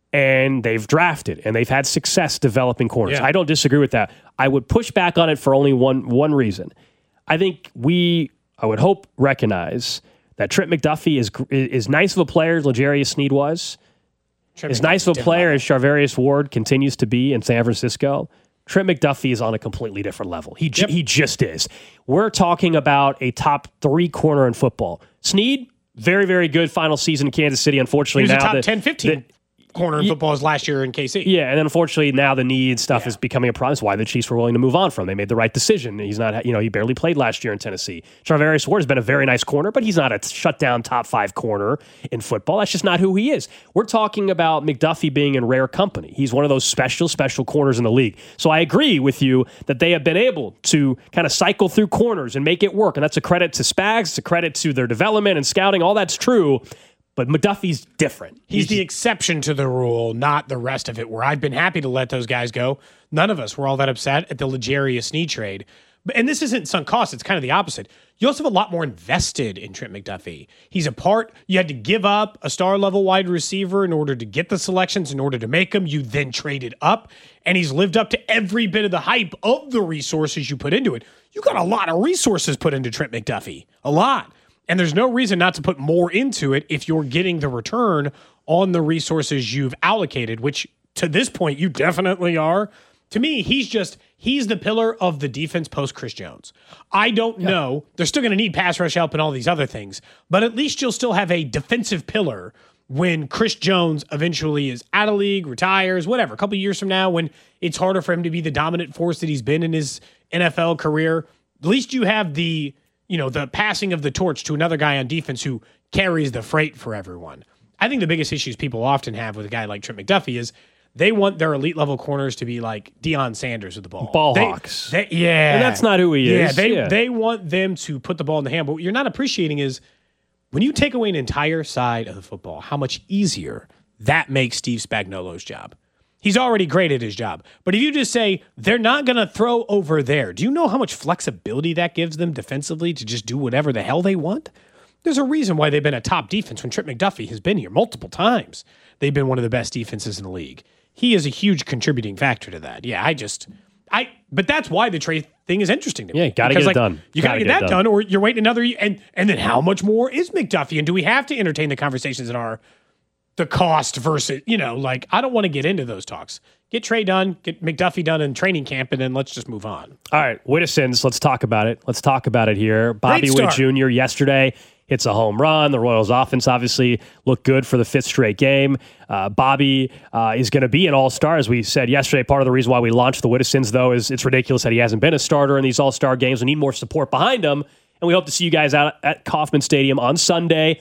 and they've drafted and they've had success developing corners. Yeah. I don't disagree with that. I would push back on it for only one one reason. I think we, I would hope, recognize that Trent McDuffie is is nice of a player as L'Jarius Sneed was. Trent As nice of a Different player level. as Charvarius Ward continues to be in San Francisco, Trent McDuffie is on a completely different level. He j- Yep. he just is. We're talking about a top three corner in football. Sneed, very, very good final season in Kansas City. He Unfortunately, was a now top the- ten, fifteen the- corner in football as last year in K C. Yeah, and then unfortunately now the need stuff Yeah. is becoming a problem. That's why the Chiefs were willing to move on from. They made the right decision. He's not, you know, he barely played last year in Tennessee. Charvarius Ward has been a very nice corner, but he's not a shutdown top five corner in football. That's just not who he is. We're talking about McDuffie being in rare company. He's one of those special, special corners in the league. So I agree with you that they have been able to kind of cycle through corners and make it work. And that's a credit to Spags, it's a credit to their development and scouting. All that's true. But McDuffie's different. He's the exception to the rule, not the rest of it, where I've been happy to let those guys go. None of us were all that upset at the L'Jarius Sneed trade. But, and this isn't sunk cost. It's kind of the opposite. You also have a lot more invested in Trent McDuffie. He's a part. You had to give up a star-level wide receiver in order to get the selections, in order to make them. You then traded up, and he's lived up to every bit of the hype of the resources you put into it. You got a lot of resources put into Trent McDuffie. A lot. And there's no reason not to put more into it if you're getting the return on the resources you've allocated, which to this point you definitely are. To me, he's just, he's the pillar of the defense post Chris Jones. I don't yeah. know. They're still going to need pass rush help and all these other things, but at least you'll still have a defensive pillar when Chris Jones eventually is out of league, retires, whatever, a couple of years from now when it's harder for him to be the dominant force that he's been in his N F L career. At least you have the, you know, the passing of the torch to another guy on defense who carries the freight for everyone. I think the biggest issues people often have with a guy like Trent McDuffie is they want their elite level corners to be like Deion Sanders with the ball. Ball they, hawks. They, yeah. And that's not who he yeah, is. They, yeah, they want them to put the ball in the hand. But what you're not appreciating is when you take away an entire side of the football, how much easier that makes Steve Spagnuolo's job. He's already great at his job. But if you just say, they're not going to throw over there, do you know how much flexibility that gives them defensively to just do whatever the hell they want? There's a reason why they've been a top defense when Trent McDuffie has been here multiple times. They've been one of the best defenses in the league. He is a huge contributing factor to that. Yeah, I just, I, but that's why the trade thing is interesting to me. Yeah, got to get like, it done. You got to Gotta get, get that it done. done, or you're waiting another year. And, and then how much more is McDuffie? And do we have to entertain the conversations that are the cost versus, you know, like, I don't want to get into those talks. Get Trey done, get McDuffie done in training camp, and then let's just move on. All right, Whittisons, let's talk about it. Let's talk about it here. Bobby Great Witt start. Junior yesterday hits a home run. The Royals offense obviously looked good for the fifth straight game. Uh, Bobby uh, is going to be an all-star, as we said yesterday. Part of the reason why we launched the Whittisons, though, is it's ridiculous that he hasn't been a starter in these all-star games. We need more support behind him, and we hope to see you guys out at Kauffman Stadium on Sunday.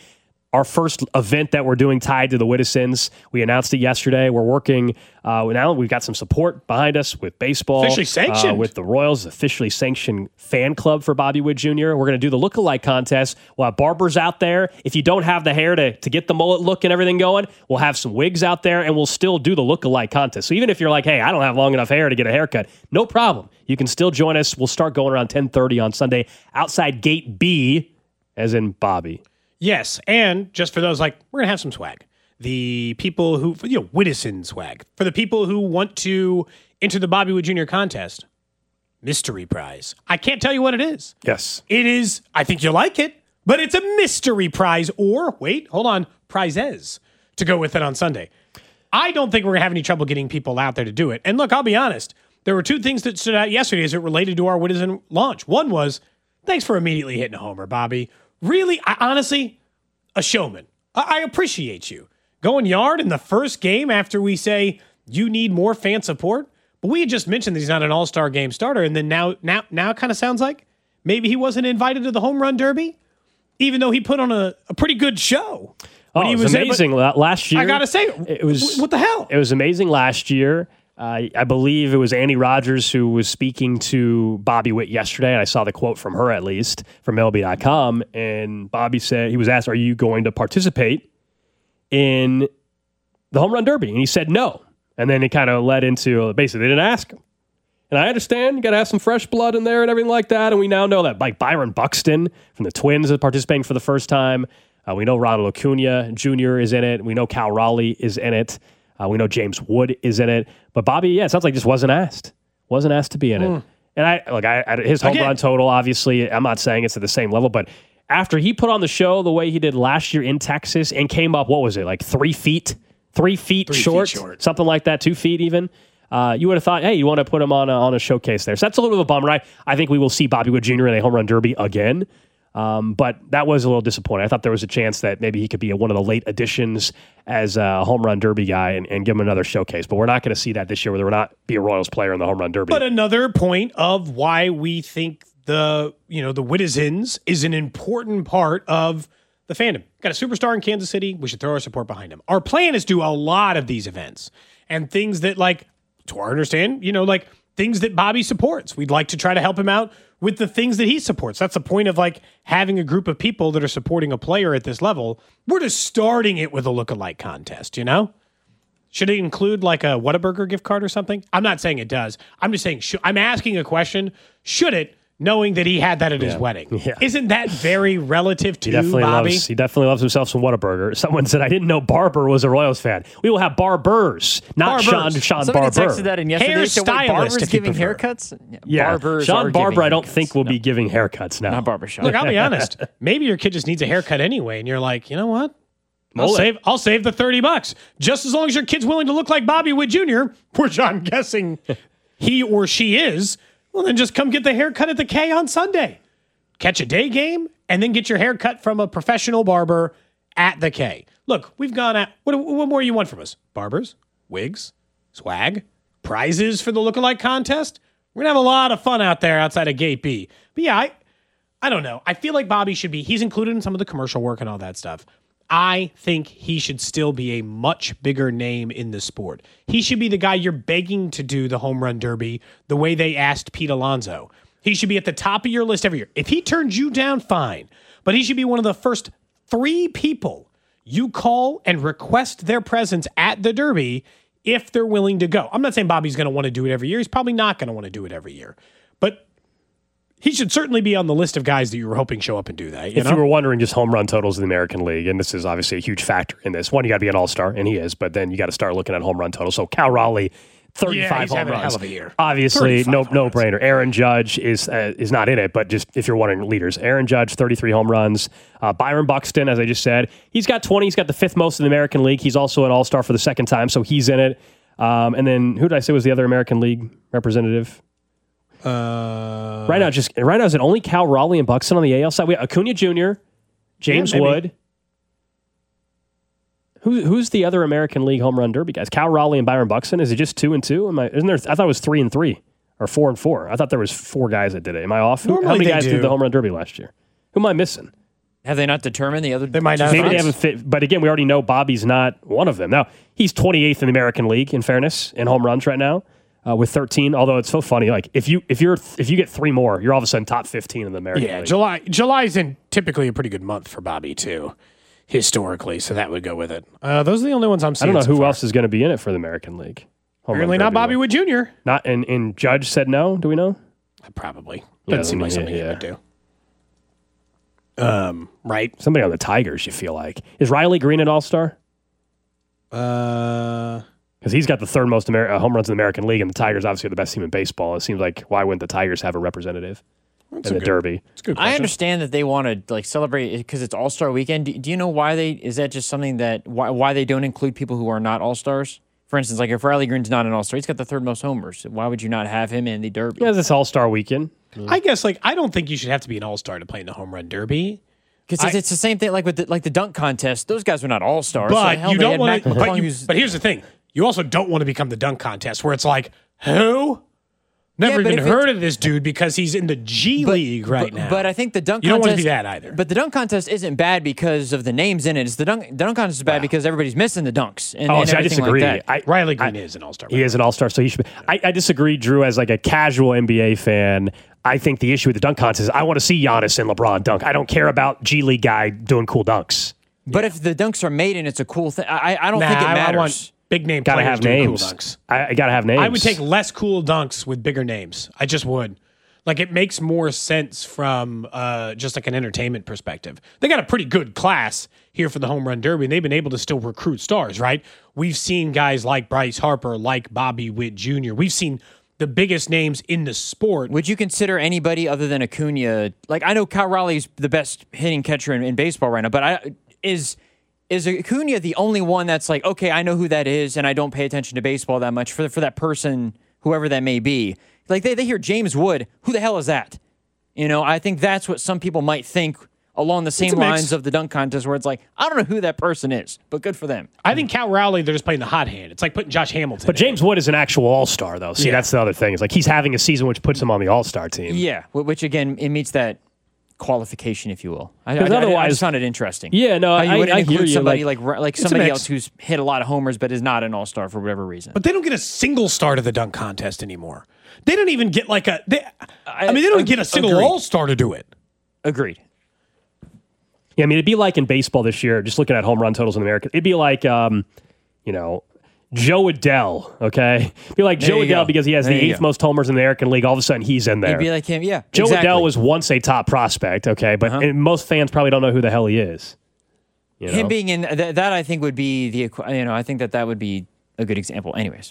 our first event that we're doing tied to the Whittisons. We announced it yesterday. We're working uh, now. We've got some support behind us with baseball, Officially sanctioned. uh, with the Royals, officially sanctioned fan club for Bobby Witt Junior We're going to do the lookalike contest. We'll have barbers out there. If you don't have the hair to to get the mullet look and everything going, we'll have some wigs out there, and we'll still do the lookalike contest. So even if you're like, hey, I don't have long enough hair to get a haircut, no problem. You can still join us. We'll start going around ten thirty on Sunday outside Gate B, as in Bobby. Yes, and just for those, like, we're going to have some swag. The people who, you know, Whittison swag. For the people who want to enter the Bobby Witt Junior contest, mystery prize. I can't tell you what it is. Yes. It is, I think you'll like it, but it's a mystery prize, or, wait, hold on, prizes to go with it on Sunday. I don't think we're going to have any trouble getting people out there to do it. And look, I'll be honest. There were two things that stood out yesterday as it related to our Whittison launch. One was, thanks for immediately hitting a homer, Bobby. Really, I, honestly, a showman. I, I appreciate you. Going yard in the first game after we say you need more fan support. But we had just mentioned that he's not an all-star game starter, and then now now, now it kind of sounds like maybe he wasn't invited to the home run derby, even though he put on a, a pretty good show. Oh, he it was, was amazing in, last year. I got to say, it was what the hell? It was amazing last year. Uh, I believe it was Annie Rogers who was speaking to Bobby Witt yesterday, and I saw the quote from her, at least, from M L B dot com, and Bobby said, he was asked, are you going to participate in the home run derby? And he said no. And then it kind of led into, basically, they didn't ask him. And I understand, you got to have some fresh blood in there and everything like that, and we now know that like Byron Buxton from the Twins is participating for the first time. Uh, we know Ronald Acuna Junior is in it. We know Cal Raleigh is in it. Uh, we know James Wood is in it, but Bobby, yeah, it sounds like just wasn't asked, wasn't asked to be in mm. it. And I look, I, I his home run total, obviously, I'm not saying it's at the same level, but after he put on the show the way he did last year in Texas and came up, what was it, like three feet, three feet, three short, feet short, something like that, two feet even. Uh, you would have thought, hey, you want to put him on a, on a showcase there. So that's a little bit of a bummer. I, I think we will see Bobby Witt Junior in a home run derby again. Um, but that was a little disappointing. I thought there was a chance that maybe he could be a, one of the late additions as a home run derby guy and, and give him another showcase. But we're not going to see that this year, where we're not be a Royals player in the home run derby. But another point of why we think the you know the Whittisons is an important part of the fandom. Got a superstar in Kansas City. We should throw our support behind him. Our plan is to do a lot of these events and things that, like, to our understand, you know, like things that Bobby supports. We'd like to try to help him out with the things that he supports. That's the point of like having a group of people that are supporting a player at this level. We're just starting it with a lookalike contest, you know? Should it include like a Whataburger gift card or something? I'm not saying it does. I'm just saying, should, I'm asking a question. Should it, knowing that he had that at yeah. his wedding? Yeah. Isn't that very relative to he definitely Bobby? Loves, he definitely loves himself some Whataburger. Someone said, I didn't know Barber was a Royals fan. We will have Barbers, not Barbers. Sean, Sean Somebody Barber. texted that in yesterday. Hair so wait, stylist, Barbers if you giving prefer. haircuts? Yeah, Yeah, Barbers Sean are Barber, giving I don't haircuts. think will No, be giving haircuts now. not barbershop. Look, I'll be honest. Maybe your kid just needs a haircut anyway, and you're like, you know what? I'll Mullet. save. I'll save the thirty bucks just as long as your kid's willing to look like Bobby Witt Junior, which I'm guessing he or she is. Well, then just come get the haircut at the K on Sunday. Catch a day game and then get your hair cut from a professional barber at the K. Look, we've gone at what, what more you want from us? Barbers, wigs, swag, prizes for the lookalike contest. We're gonna have a lot of fun out there outside of Gate B. But yeah, I, I don't know. I feel like Bobby should be. He's included in some of the commercial work and all that stuff. I think he should still be a much bigger name in the sport. He should be the guy you're begging to do the home run derby the way they asked Pete Alonso. He should be at the top of your list every year. If he turns you down, fine. But he should be one of the first three people you call and request their presence at the Derby if they're willing to go. I'm not saying Bobby's going to want to do it every year. He's probably not going to want to do it every year. But he should certainly be on the list of guys that you were hoping show up and do that. You if know? you were wondering, just home run totals in the American League, and this is obviously a huge factor in this. One, you got to be an all-star, and he is, but then you got to start looking at home run totals. So Cal Raleigh, thirty-five yeah, he's home having runs. a hell of a year. Obviously, no home no runs. brainer. Aaron Judge is uh, is not in it, but just if you're wondering leaders, Aaron Judge, thirty-three home runs. Uh, Byron Buxton, as I just said, he's got twenty. He's got the fifth most in the American League. He's also an all-star for the second time, so he's in it. Um, and then who did I say was the other American League representative? Uh, Right now, just right now, is it only Cal Raleigh and Buxton on the A L side? We have Acuna Junior, James Yeah, maybe. Wood. Who, who's the other American League home run derby guys? Cal Raleigh and Byron Buxton. Is it just two and two? Am I? Isn't there? I thought it was three and three or four and four. I thought there was four guys that did it. Am I off? Who, how Normally many they guys do. did the home run derby last year? Who am I missing? Have they not determined the other? They might not. Maybe they haven't fit, but again, we already know Bobby's not one of them. Now, he's twenty-eighth in the American League, in fairness, in home runs right now, uh, with thirteen. Although it's so funny, like if you if you're if you get three more, you're all of a sudden top fifteen in the American Yeah, League. July July's in typically a pretty good month for Bobby too, historically. So that would go with it. Uh, those are the only ones I'm I seeing. don't know so who far. else is going to be in it for the American League. Home Apparently run not derby Bobby one. Wood Junior Not and, and Judge said no. Do we know? Probably Yeah, doesn't seem I like mean, something yeah. he would do. Um, right? Somebody on the Tigers. You feel like is Riley Green an All Star? Uh, Because he's got the third most Amer- uh, home runs in the American League, and the Tigers obviously are the best team in baseball. It seems like why wouldn't the Tigers have a representative in the a good- Derby? it's a good I question. understand that they want to like celebrate because it's All Star Weekend. Do, do you know why they? Is that just something that why why they don't include people who are not All Stars? For instance, like if Riley Green's not an All Star, he's got the third most homers. Why would you not have him in the Derby? Yeah, this All Star Weekend. I guess like I don't think you should have to be an all star to play in the home run derby. Because it's, it's the same thing like with the, like the dunk contest. Those guys were not All Stars. But so you don't want to. But, But, you- but here's the thing: you also don't want to become the dunk contest where it's like, who? Never Yeah, but even if heard it's- of this dude because he's in the G League right but, now. But I think the dunk You don't contest. want to be that either. But the dunk contest isn't bad because of the names in it. It's the dunk, the dunk contest is bad because everybody's missing the dunks. And, Oh, and see, I everything disagree. Like that. I, Riley Green is an all star. he is an All Star, so he should. Be, I, I disagree, Drew. As like a casual N B A fan, I think the issue with the dunk contest is I want to see Giannis and LeBron dunk. I don't care about G League guy doing cool dunks. But if the dunks are made and it's a cool thing, I, I don't Nah, think it I- matters. I want big name Gotta players have doing names. cool dunks. I, I gotta have names. I would take less cool dunks with bigger names. I just would. Like it makes more sense from uh, just like an entertainment perspective. They got a pretty good class here for the home run derby, and they've been able to still recruit stars. Right? We've seen guys like Bryce Harper, like Bobby Witt Junior We've seen the biggest names in the sport. Would you consider anybody other than Acuna? Like I know Kyle Raleigh's the best hitting catcher in, in baseball right now, but I is is Acuna the only one that's like, okay, I know who that is, and I don't pay attention to baseball that much for for that person, whoever that may be. Like they, they hear James Wood, who the hell is that? You know, I think that's what some people might think along the same a mix. lines of the dunk contest, where it's like, I don't know who that person is, but good for them. I think Cal Rowley, they're just playing the hot hand. It's like putting Josh Hamilton. But in. James Wood is an actual All Star, though. See, Yeah. that's the other thing. It's like he's having a season which puts him on the All Star team. Yeah, wh- which again, it meets that qualification, if you will. I, I, Because I- I otherwise- just found it interesting. Yeah, no, How you I- wouldn't I include hear you, somebody like- like like, a somebody mix. else who's hit a lot of homers but is not an all star for whatever reason. But they don't get a single star to the dunk contest anymore. They don't even get like a. They, I, mean, they don't ag- get a single agreed. all star to do it. Agreed. Yeah, I mean, it'd be like in baseball this year, just looking at home run totals in America, it'd be like, um, you know, Joe Adele, okay? It'd be like There Joe you Adele go. because he has There the you eighth go. most homers in the American League. All of a sudden, he's in there. It'd be like him. Yeah. Joe exactly. Adele was once a top prospect, okay? But Uh-huh. and most fans probably don't know who the hell he is. You him know? being in th- that. I think would be the equ- you know I think that that would be a good example. Anyways,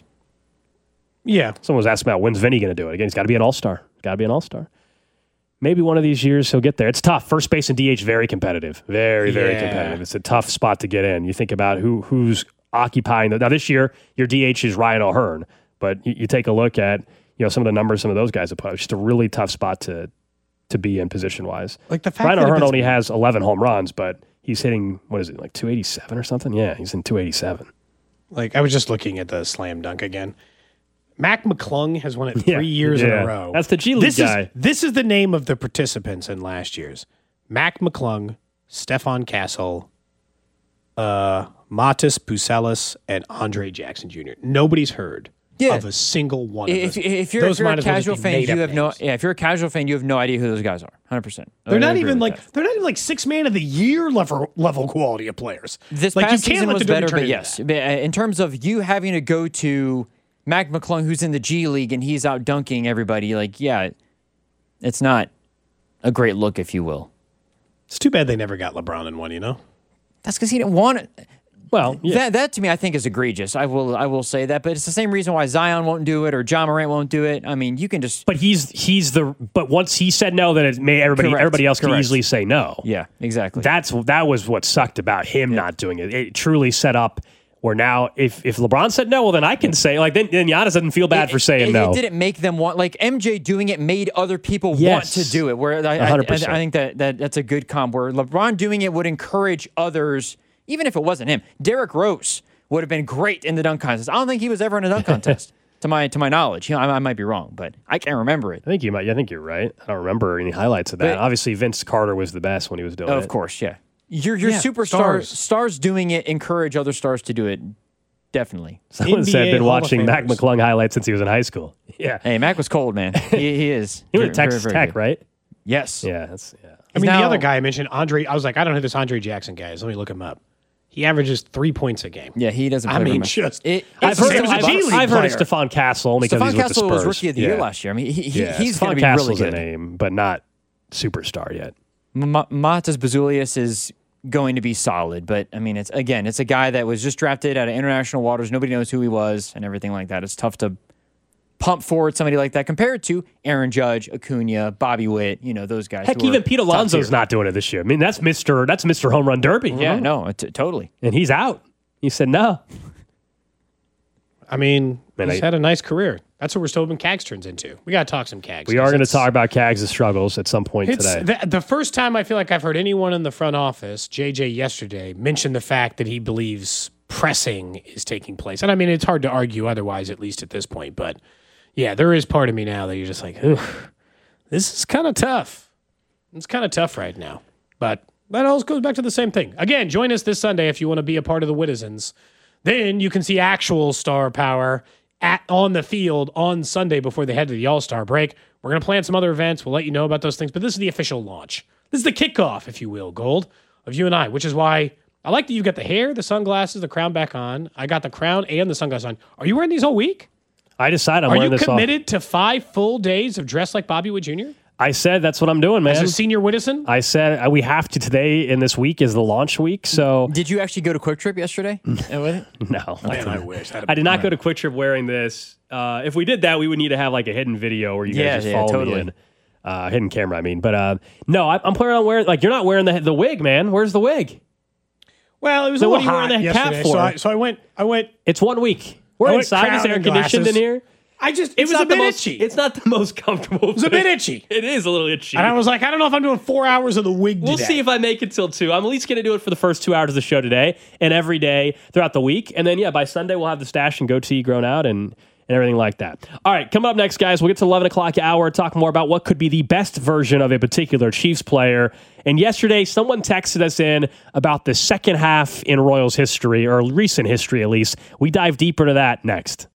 Yeah. Someone was asking about when's Vinny going to do it. Again, he's got to be an all-star. Got to be an all-star. Maybe one of these years he'll get there. It's tough. First base and D H, very competitive. Very, very Yeah. competitive. It's a tough spot to get in. You think about who who's occupying the. Now, this year, your D H is Ryan O'Hearn. But you, you take a look at you know some of the numbers some of those guys have put up. It's just a really tough spot to to be in position-wise. Like the fact Ryan that if O'Hearn it's- only has eleven home runs, but he's hitting, what is it, like two eighty-seven or something? Yeah, he's in two eighty-seven. Like I was just looking at the slam dunk again. Mac McClung has won it Yeah. three years in Yeah. a row. That's the G League this guy. Is, this is the name of the participants in last year's. Mac McClung, Stefan Castle, uh, Matis Pucelis, and Andre Jackson Junior Nobody's heard Yeah. of a single one of if, those. if you're, Those if you're a might as well just casual be fan, made you up have no names. yeah. If you're a casual fan, you have no idea who those guys are. Hundred percent. They're not even like they're not even like six man of the year level level quality of players. This like past you can't season let was the Derby better, turn but into yes, that. But, uh, in terms of you having to go to Mac McClung, who's in the G League and he's out dunking everybody, like yeah, it's not a great look, if you will. It's too bad they never got LeBron in one. You know. That's because he didn't want it. Well, yeah. That that to me, I think is egregious. I will I will say that, but it's the same reason why Zion won't do it or John Morant won't do it. I mean, you can just But he's he's the but once he said no, then it made everybody Correct. everybody else could Correct. easily say no. yeah, exactly. That's that was what sucked about him not doing it. It truly set up where now if if LeBron said no, well then I can say like then, then Giannis doesn't feel bad It- for saying it, no. It didn't make them want like M J doing it made other people Yes. want to do it. Where I, I, one hundred I, percent. I think that, that that's a good comp. Where LeBron doing it would encourage others, even if it wasn't him. Derrick Rose would have been great in the dunk contest. I don't think he was ever in a dunk contest. To my to my knowledge, you know, I, I might be wrong, but I can't remember it. I think you might. I think you're right. I don't remember any highlights of that. But- Obviously, Vince Carter was the best when he was doing Oh, it. of course, yeah. Your your Yeah, superstar stars. stars doing it encourage other stars to do it. Definitely. Someone N B A said been Hall of watching Mac Famers. McClung highlights since he was in high school. Yeah, Hey, Mac was cold, man. He, he is. he went to Very, Texas very, very Tech, good. right? Yes. Yeah, that's yeah. I mean, now- the other guy I mentioned, Andre, I was like, I don't know who this Andre Jackson guy is. Let me look him up. He averages three points a game. Yeah, he doesn't. I Play mean, very much. just- It, I've it's heard, He was a I've, G League I've heard of player. Stephon Castle only because Stephon he's with the Castle Spurs. was rookie of the yeah. year last year. I mean, he, he, Yeah, he's Stephon going to be Castle's really a good. name, but not superstar yet. M- Matas Bazulius is going to be solid, but I mean, it's again, it's a guy that was just drafted out of international waters. Nobody knows who he was and everything like that. It's tough to pump forward somebody like that compared to Aaron Judge, Acuna, Bobby Witt. You know those guys. Heck, who are even Pete top Alonso's tier. not doing it this year. I mean, that's Mister That's Mister Home Run Derby. Yeah, no, t- totally. and he's out. He said no. I mean, Man, he's I- had a nice career. That's what we're still hoping Cags turns into. We got to talk some Cags. We are going to talk about Cags' struggles at some point It's today. the, the first time I feel like I've heard anyone in the front office, J J yesterday, mention the fact that he believes pressing is taking place. And I mean, it's hard to argue otherwise, at least at this point. But yeah, there is part of me now that you're just like, Ugh, this is kind of tough. It's kind of tough right now. But that always goes back to the same thing. Again, join us this Sunday if you want to be a part of the Wittizens. Then you can see actual star power at on the field on Sunday before they head to the All-Star break. We're going to plan some other events. We'll let you know about those things. But this is the official launch. This is the kickoff, if you will, Gold, of you and I, which is why I like that you've got the hair, the sunglasses, the crown back on. I got the crown and the sunglasses on. Are you wearing these all week? I decided I'm Are wearing you this off. committed to five full days of dress like Bobby Wood Junior? I said that's what I'm doing, man. As a senior Wittison? I said uh, we have to today in this week is the launch week. So Did you actually go to Quick Trip yesterday? Uh, with it? no, I, Man, I wish. That'd I did not be- go to Quick Trip wearing this. Uh, if we did that, we would need to have like a hidden video where you guys Yeah, just yeah, follow totally. me in. Uh, hidden camera, I mean. But uh, no, I, I'm planning on wearing like you're not wearing the the wig, man. Where's the wig? Well, it was So a what little are you wearing hot the cap yesterday, for? So I, so I went. I went. It's one week. We're I went inside. Is crown air and conditioned in glasses. here? I just. It It's was a not the bit most, itchy. It's not the most comfortable. It was a bit itchy. It is a little itchy. And I was like, I don't know if I'm doing four hours of the wig We'll today. see if I make it till two. I'm at least going to do it for the first two hours of the show today and every day throughout the week. And then, yeah, by Sunday, we'll have the stash and goatee grown out and, and everything like that. All right, coming up next, guys, we'll get to eleven o'clock hour, talk more about what could be the best version of a particular Chiefs player. And yesterday, someone texted us in about the second half in Royals history, or recent history at least. We dive deeper into that next.